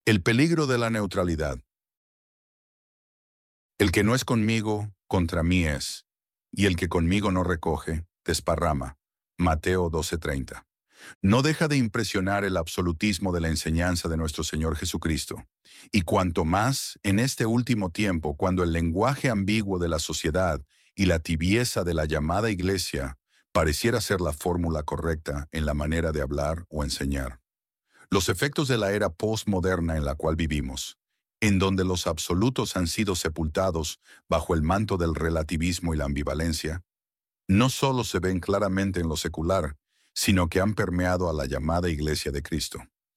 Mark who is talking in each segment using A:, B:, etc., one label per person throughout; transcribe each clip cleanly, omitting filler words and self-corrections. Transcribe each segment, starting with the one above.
A: El peligro de la neutralidad. El que no es conmigo, contra mí es, y el que conmigo no recoge, desparrama. Mateo 12:30. No deja de impresionar el absolutismo de la enseñanza de nuestro Señor Jesucristo. Y cuanto más en este último tiempo, cuando el lenguaje ambiguo de la sociedad y la tibieza de la llamada iglesia pareciera ser la fórmula correcta en la manera de hablar o enseñar. Los efectos de la era postmoderna en la cual vivimos, en donde los absolutos han sido sepultados bajo el manto del relativismo y la ambivalencia, no solo se ven claramente en lo secular, sino que han permeado a la llamada Iglesia de Cristo.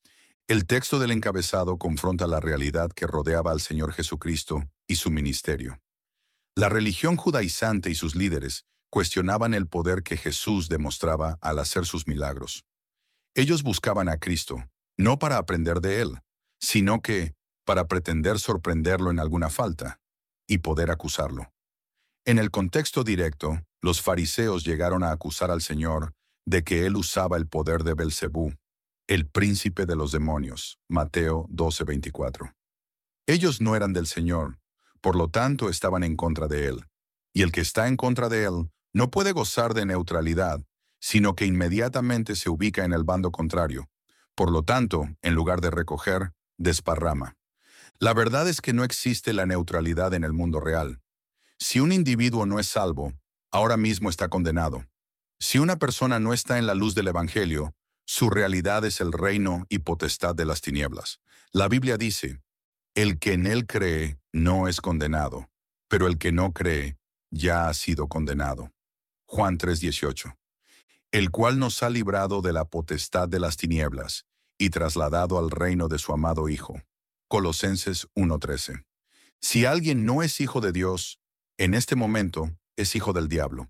A: El texto del encabezado confronta la realidad que rodeaba al Señor Jesucristo y su ministerio. La religión judaizante y sus líderes cuestionaban el poder que Jesús demostraba al hacer sus milagros. Ellos buscaban a Cristo, no para aprender de Él, sino que para pretender sorprenderlo en alguna falta y poder acusarlo. En el contexto directo, los fariseos llegaron a acusar al Señor de que Él usaba el poder de Belcebú, el príncipe de los demonios, Mateo 12:24. Ellos no eran del Señor, por lo tanto estaban en contra de Él. Y el que está en contra de Él no puede gozar de neutralidad, sino que inmediatamente se ubica en el bando contrario. Por lo tanto, en lugar de recoger, desparrama. La verdad es que no existe la neutralidad en el mundo real. Si un individuo no es salvo, ahora mismo está condenado. Si una persona no está en la luz del Evangelio, su realidad es el reino y potestad de las tinieblas. La Biblia dice, el que en él cree no es condenado, pero el que no cree ya ha sido condenado. Juan 3:18. El cual nos ha librado de la potestad de las tinieblas y trasladado al reino de su amado Hijo. Colosenses 1:13. Si alguien no es hijo de Dios, en este momento es hijo del diablo.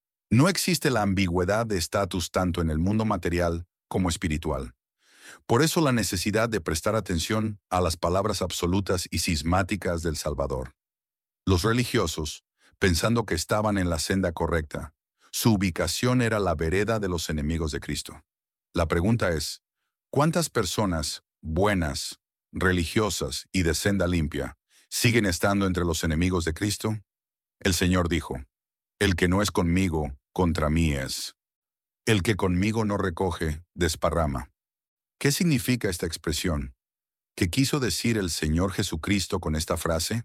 A: No existe la ambigüedad de estatus tanto en el mundo material como espiritual. Por eso la necesidad de prestar atención a las palabras absolutas y cismáticas del Salvador. Los religiosos, pensando que estaban en la senda correcta, su ubicación era la vereda de los enemigos de Cristo. La pregunta es, ¿cuántas personas buenas, religiosas y de senda limpia siguen estando entre los enemigos de Cristo? El Señor dijo, el que no es conmigo, contra mí es. El que conmigo no recoge, desparrama. ¿Qué significa esta expresión? ¿Qué quiso decir el Señor Jesucristo con esta frase?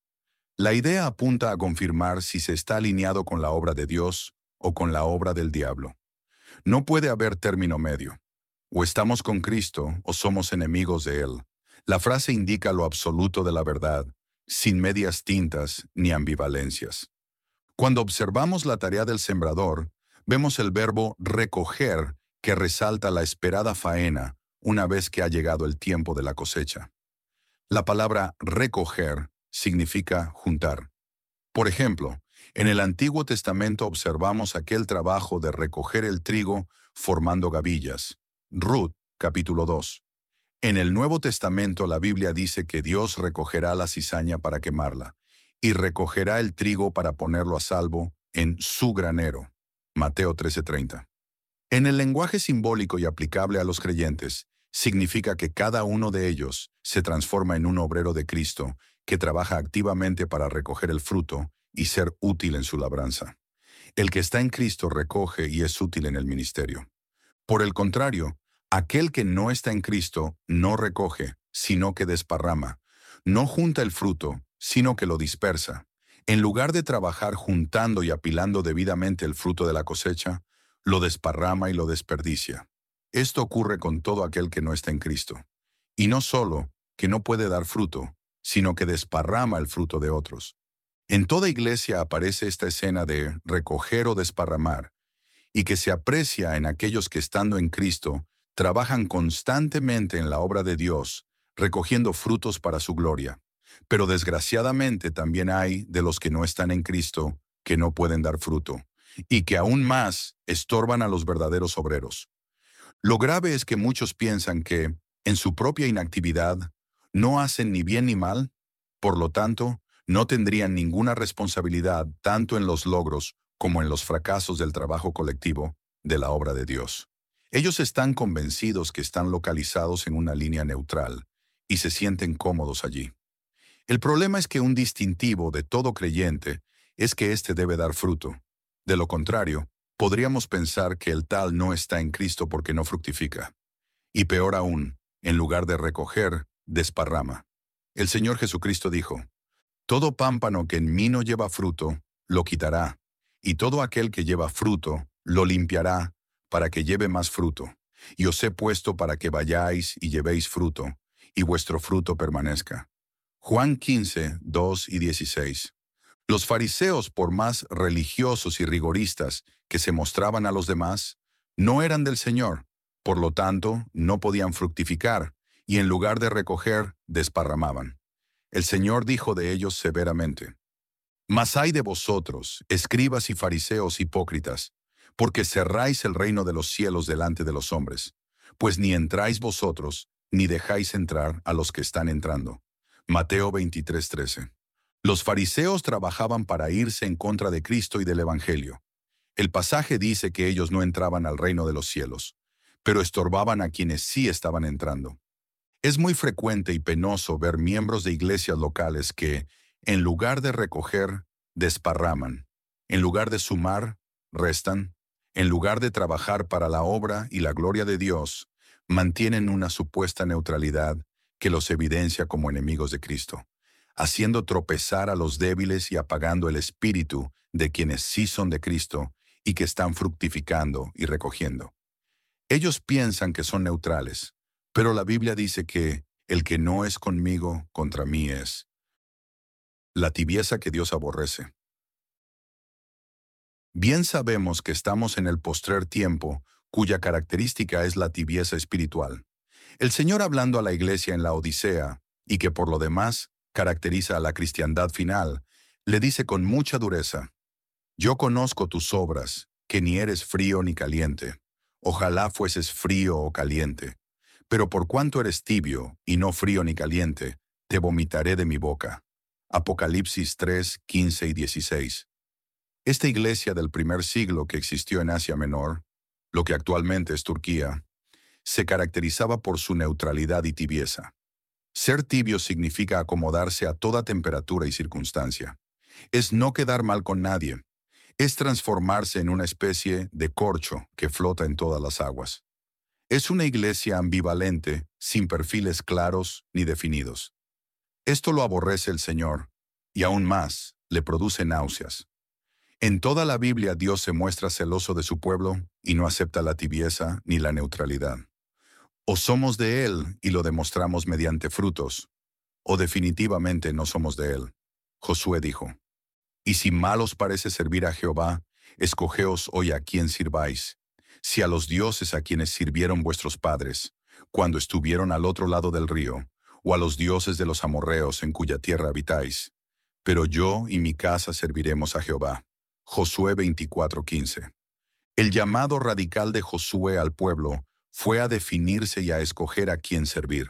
A: La idea apunta a confirmar si se está alineado con la obra de Dios o con la obra del diablo. No puede haber término medio. O estamos con Cristo o somos enemigos de Él. La frase indica lo absoluto de la verdad, sin medias tintas ni ambivalencias. Cuando observamos la tarea del sembrador, vemos el verbo recoger que resalta la esperada faena una vez que ha llegado el tiempo de la cosecha. La palabra recoger significa juntar. Por ejemplo, en el Antiguo Testamento observamos aquel trabajo de recoger el trigo formando gavillas. Ruth, capítulo 2. En el Nuevo Testamento la Biblia dice que Dios recogerá la cizaña para quemarla y recogerá el trigo para ponerlo a salvo en su granero. Mateo 13:30. En el lenguaje simbólico y aplicable a los creyentes, significa que cada uno de ellos se transforma en un obrero de Cristo que trabaja activamente para recoger el fruto y ser útil en su labranza. El que está en Cristo recoge y es útil en el ministerio. Por el contrario, aquel que no está en Cristo no recoge, sino que desparrama. No junta el fruto, sino que lo dispersa. En lugar de trabajar juntando y apilando debidamente el fruto de la cosecha, lo desparrama y lo desperdicia. Esto ocurre con todo aquel que no está en Cristo. Y no solo que no puede dar fruto, sino que desparrama el fruto de otros. En toda iglesia aparece esta escena de recoger o desparramar, y que se aprecia en aquellos que estando en Cristo, trabajan constantemente en la obra de Dios, recogiendo frutos para su gloria. Pero desgraciadamente también hay de los que no están en Cristo, que no pueden dar fruto, y que aún más estorban a los verdaderos obreros. Lo grave es que muchos piensan que, en su propia inactividad, no hacen ni bien ni mal, por lo tanto, no tendrían ninguna responsabilidad tanto en los logros como en los fracasos del trabajo colectivo de la obra de Dios. Ellos están convencidos que están localizados en una línea neutral y se sienten cómodos allí. El problema es que un distintivo de todo creyente es que éste debe dar fruto. De lo contrario, podríamos pensar que el tal no está en Cristo porque no fructifica. Y peor aún, en lugar de recoger, desparrama. El Señor Jesucristo dijo: todo pámpano que en mí no lleva fruto, lo quitará, y todo aquel que lleva fruto, lo limpiará, para que lleve más fruto. Y os he puesto para que vayáis y llevéis fruto, y vuestro fruto permanezca. Juan 15, 2 y 16. Los fariseos, por más religiosos y rigoristas que se mostraban a los demás, no eran del Señor, por lo tanto, no podían fructificar, y en lugar de recoger, desparramaban. El Señor dijo de ellos severamente: mas ay de vosotros, escribas y fariseos hipócritas, porque cerráis el reino de los cielos delante de los hombres, pues ni entráis vosotros, ni dejáis entrar a los que están entrando. Mateo 23:13. Los fariseos trabajaban para irse en contra de Cristo y del Evangelio. El pasaje dice que ellos no entraban al reino de los cielos, pero estorbaban a quienes sí estaban entrando. Es muy frecuente y penoso ver miembros de iglesias locales que, en lugar de recoger, desparraman. En lugar de sumar, restan. En lugar de trabajar para la obra y la gloria de Dios, mantienen una supuesta neutralidad que los evidencia como enemigos de Cristo, haciendo tropezar a los débiles y apagando el espíritu de quienes sí son de Cristo y que están fructificando y recogiendo. Ellos piensan que son neutrales, pero la Biblia dice que el que no es conmigo, contra mí es. La tibieza que Dios aborrece. Bien sabemos que estamos en el postrer tiempo, cuya característica es la tibieza espiritual. El Señor, hablando a la iglesia en la Odisea, y que por lo demás caracteriza a la cristiandad final, le dice con mucha dureza: yo conozco tus obras, que ni eres frío ni caliente. Ojalá fueses frío o caliente. Pero por cuanto eres tibio, y no frío ni caliente, te vomitaré de mi boca. Apocalipsis 3, 15 y 16. Esta iglesia del primer siglo que existió en Asia Menor, lo que actualmente es Turquía, se caracterizaba por su neutralidad y tibieza. Ser tibio significa acomodarse a toda temperatura y circunstancia. Es no quedar mal con nadie. Es transformarse en una especie de corcho que flota en todas las aguas. Es una iglesia ambivalente, sin perfiles claros ni definidos. Esto lo aborrece el Señor, y aún más, le produce náuseas. En toda la Biblia Dios se muestra celoso de su pueblo y no acepta la tibieza ni la neutralidad. O somos de Él y lo demostramos mediante frutos, o definitivamente no somos de Él. Josué dijo: y si mal os parece servir a Jehová, escogeos hoy a quién sirváis, si a los dioses a quienes sirvieron vuestros padres, cuando estuvieron al otro lado del río, o a los dioses de los amorreos en cuya tierra habitáis. Pero yo y mi casa serviremos a Jehová. Josué 24:15. El llamado radical de Josué al pueblo fue a definirse y a escoger a quién servir.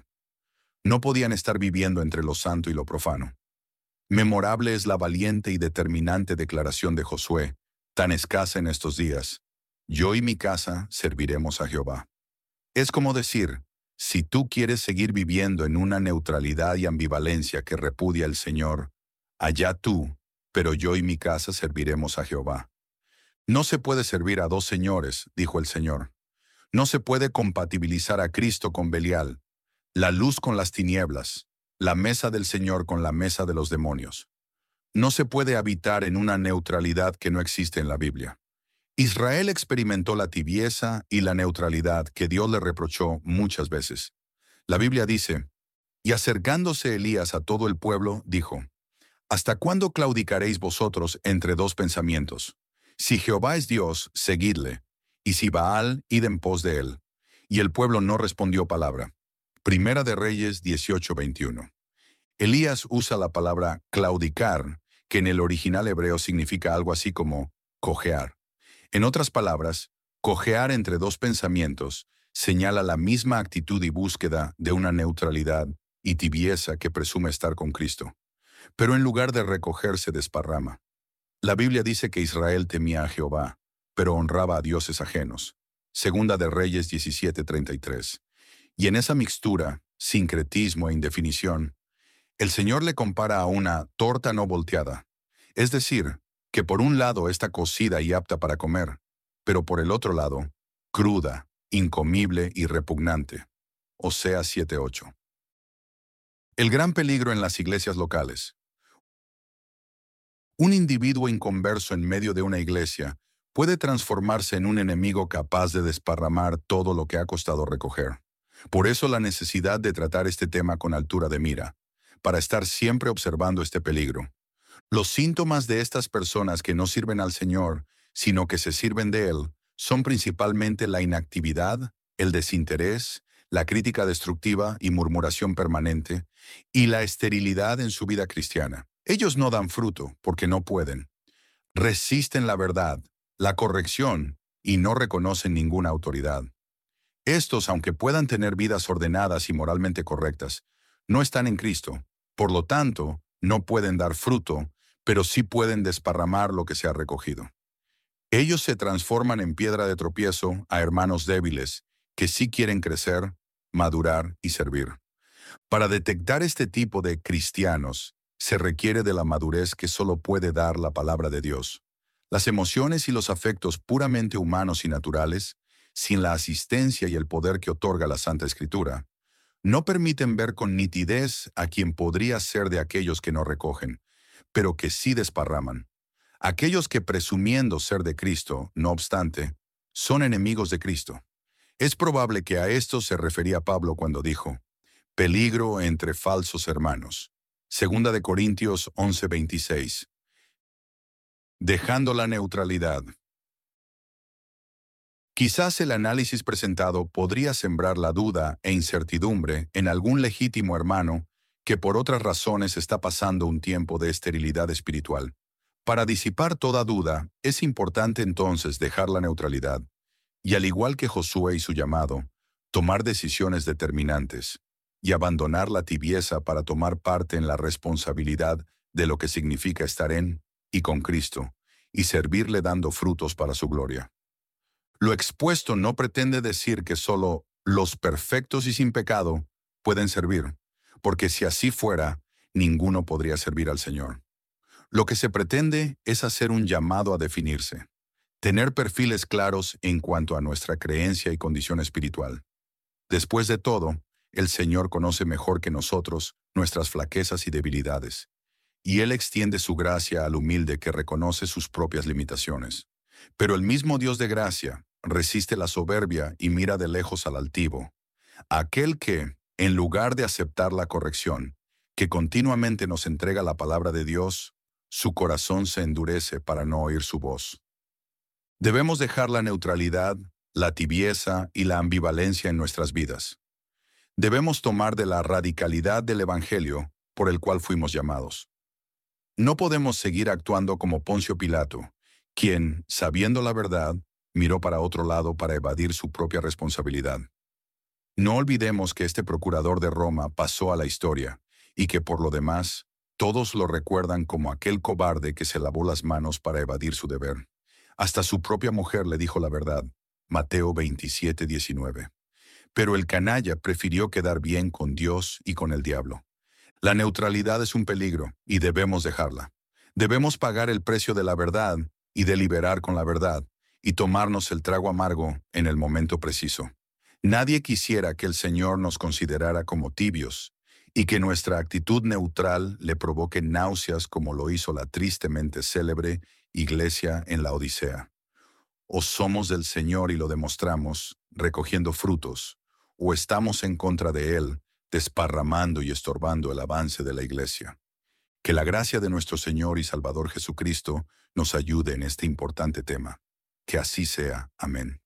A: No podían estar viviendo entre lo santo y lo profano. Memorable es la valiente y determinante declaración de Josué, tan escasa en estos días: yo y mi casa serviremos a Jehová. Es como decir: si tú quieres seguir viviendo en una neutralidad y ambivalencia que repudia el Señor, allá tú, pero yo y mi casa serviremos a Jehová. No se puede servir a dos señores, dijo el Señor. No se puede compatibilizar a Cristo con Belial, la luz con las tinieblas, la mesa del Señor con la mesa de los demonios. No se puede habitar en una neutralidad que no existe en la Biblia. Israel experimentó la tibieza y la neutralidad que Dios le reprochó muchas veces. La Biblia dice: y acercándose Elías a todo el pueblo, dijo: ¿hasta cuándo claudicaréis vosotros entre dos pensamientos? Si Jehová es Dios, seguidle, y si Baal, id en pos de él. Y el pueblo no respondió palabra. Primera de Reyes 18:21. Elías usa la palabra claudicar, que en el original hebreo significa algo así como cojear. En otras palabras, cojear entre dos pensamientos señala la misma actitud y búsqueda de una neutralidad y tibieza que presume estar con Cristo. Pero en lugar de recogerse, desparrama. La Biblia dice que Israel temía a Jehová, pero honraba a dioses ajenos. Segunda de Reyes 17:33. Y en esa mixtura, sincretismo e indefinición, el Señor le compara a una torta no volteada. Es decir, que por un lado está cocida y apta para comer, pero por el otro lado, cruda, incomible y repugnante. Oseas 7:8. El gran peligro en las iglesias locales. Un individuo inconverso en medio de una iglesia puede transformarse en un enemigo capaz de desparramar todo lo que ha costado recoger. Por eso la necesidad de tratar este tema con altura de mira, para estar siempre observando este peligro. Los síntomas de estas personas que no sirven al Señor, sino que se sirven de Él, son principalmente la inactividad, el desinterés, la crítica destructiva y murmuración permanente, y la esterilidad en su vida cristiana. Ellos no dan fruto porque no pueden. Resisten la verdad, la corrección, y no reconocen ninguna autoridad. Estos, aunque puedan tener vidas ordenadas y moralmente correctas, no están en Cristo. Por lo tanto, no pueden dar fruto, pero sí pueden desparramar lo que se ha recogido. Ellos se transforman en piedra de tropiezo a hermanos débiles, que sí quieren crecer, madurar y servir. Para detectar este tipo de cristianos, se requiere de la madurez que solo puede dar la palabra de Dios. Las emociones y los afectos puramente humanos y naturales, sin la asistencia y el poder que otorga la Santa Escritura, no permiten ver con nitidez a quien podría ser de aquellos que no recogen, pero que sí desparraman. Aquellos que presumiendo ser de Cristo, no obstante, son enemigos de Cristo. Es probable que a esto se refería Pablo cuando dijo, peligro entre falsos hermanos. Segunda de Corintios 11:26. Dejando la neutralidad. Quizás el análisis presentado podría sembrar la duda e incertidumbre en algún legítimo hermano que por otras razones está pasando un tiempo de esterilidad espiritual. Para disipar toda duda, es importante entonces dejar la neutralidad y, al igual que Josué y su llamado, tomar decisiones determinantes y abandonar la tibieza para tomar parte en la responsabilidad de lo que significa estar en y con Cristo y servirle dando frutos para su gloria. Lo expuesto no pretende decir que solo los perfectos y sin pecado pueden servir, porque si así fuera, ninguno podría servir al Señor. Lo que se pretende es hacer un llamado a definirse, tener perfiles claros en cuanto a nuestra creencia y condición espiritual. Después de todo, el Señor conoce mejor que nosotros nuestras flaquezas y debilidades, y Él extiende su gracia al humilde que reconoce sus propias limitaciones. Pero el mismo Dios de gracia resiste la soberbia y mira de lejos al altivo, aquel que, en lugar de aceptar la corrección, que continuamente nos entrega la palabra de Dios, su corazón se endurece para no oír su voz. Debemos dejar la neutralidad, la tibieza y la ambivalencia en nuestras vidas. Debemos tomar de la radicalidad del Evangelio por el cual fuimos llamados. No podemos seguir actuando como Poncio Pilato, quien, sabiendo la verdad, miró para otro lado para evadir su propia responsabilidad. No olvidemos que este procurador de Roma pasó a la historia y que por lo demás, todos lo recuerdan como aquel cobarde que se lavó las manos para evadir su deber. Hasta su propia mujer le dijo la verdad, Mateo 27:19. Pero el canalla prefirió quedar bien con Dios y con el diablo. La neutralidad es un peligro y debemos dejarla. Debemos pagar el precio de la verdad y deliberar con la verdad y tomarnos el trago amargo en el momento preciso. Nadie quisiera que el Señor nos considerara como tibios y que nuestra actitud neutral le provoque náuseas como lo hizo la tristemente célebre iglesia en la Odisea. O somos del Señor y lo demostramos, recogiendo frutos, o estamos en contra de Él, desparramando y estorbando el avance de la iglesia. Que la gracia de nuestro Señor y Salvador Jesucristo nos ayude en este importante tema. Que así sea. Amén.